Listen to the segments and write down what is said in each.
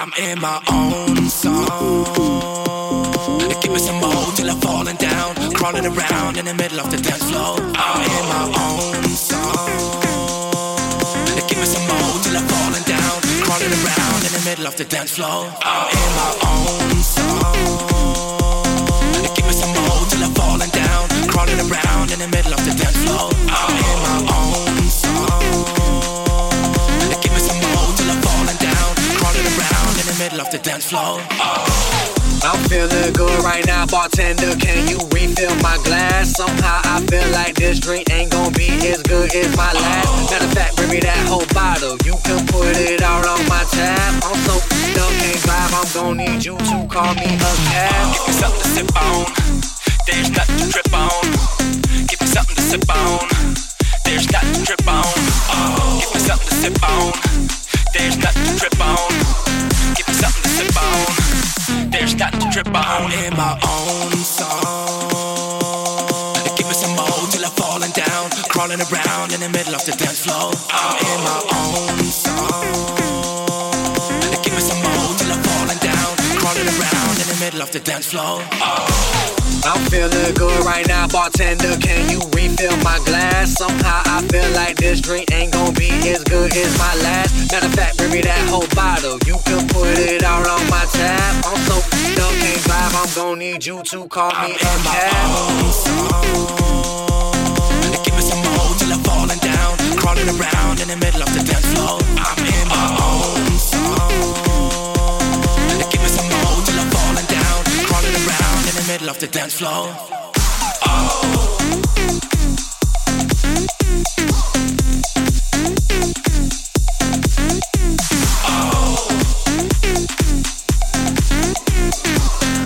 I'm in my own song. Give me some more till I'm falling down, crawling around in the middle of the dance floor. I'm in my own song. Give me some more till I'm falling down, crawling around in the middle of the dance floor. I'm in my own song. Give me some more till I'm falling down, crawling around in the middle of the dance floor. I'm in my own song. Give me some more till I'm falling down, crawling around in the middle of the dance floor. I'm feeling good right now, bartender, can you refill my glass? Somehow I feel like this drink ain't gonna be as good as my last. Matter of fact, bring me that whole bottle, you can put it all on my tab. I'm so up, can't drive, I'm gonna need you to call me a cab. Give me something to sip on, there's nothing to trip on. Give me something to sip on, there's nothing to trip on. Give me something to sip on, there's nothing to trip on. Give me something to sip on, there's nothing to trip on. In my own song. Give me some more till I'm falling down, crawling around in the middle of the dance floor. I'm in my own song. Give me some more till I'm falling down, crawling around in the middle of the dance floor. I'm feeling good right now, bartender, can you refill my glass? Somehow I feel like this drink ain't gonna be as good as my last. Matter of fact, bring me that whole bottle, you can put it all on my tab. I'm so up, can't drive, I'm gonna need you to call me a cab. Give me some more till I'm falling down, crawling around in the middle of the dance floor. I'm in my own song. Give me some more till I'm falling down, crawling around in the middle of the dance floor.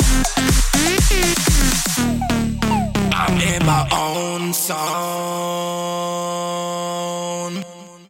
I'm in my own song.